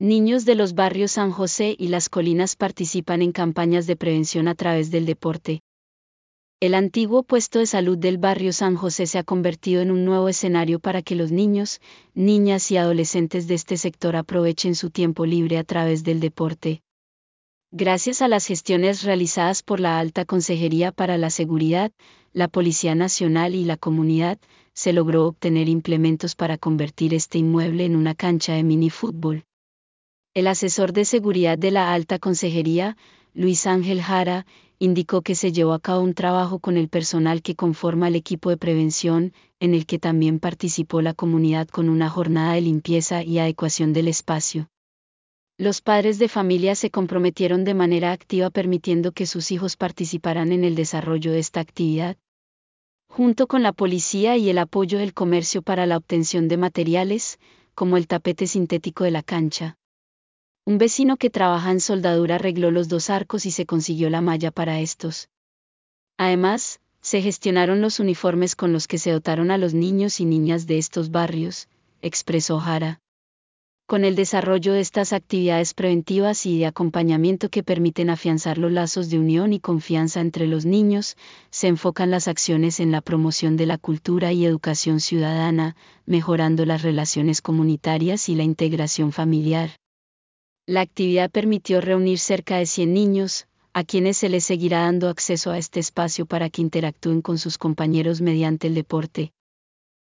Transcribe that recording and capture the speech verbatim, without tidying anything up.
Niños de los barrios San José y Las Colinas participan en campañas de prevención a través del deporte. El antiguo puesto de salud del barrio San José se ha convertido en un nuevo escenario para que los niños, niñas y adolescentes de este sector aprovechen su tiempo libre a través del deporte. Gracias a las gestiones realizadas por la Alta Consejería para la Seguridad, la Policía Nacional y la comunidad, se logró obtener implementos para convertir este inmueble en una cancha de minifútbol. El asesor de seguridad de la Alta Consejería, Luis Ángel Jara, indicó que se llevó a cabo un trabajo con el personal que conforma el equipo de prevención, en el que también participó la comunidad con una jornada de limpieza y adecuación del espacio. Los padres de familia se comprometieron de manera activa permitiendo que sus hijos participaran en el desarrollo de esta actividad, junto con la policía y el apoyo del comercio para la obtención de materiales, como el tapete sintético de la cancha. Un vecino que trabaja en soldadura arregló los dos arcos y se consiguió la malla para estos. Además, se gestionaron los uniformes con los que se dotaron a los niños y niñas de estos barrios, expresó Jara. Con el desarrollo de estas actividades preventivas y de acompañamiento que permiten afianzar los lazos de unión y confianza entre los niños, se enfocan las acciones en la promoción de la cultura y educación ciudadana, mejorando las relaciones comunitarias y la integración familiar. La actividad permitió reunir cerca de cien niños, a quienes se les seguirá dando acceso a este espacio para que interactúen con sus compañeros mediante el deporte.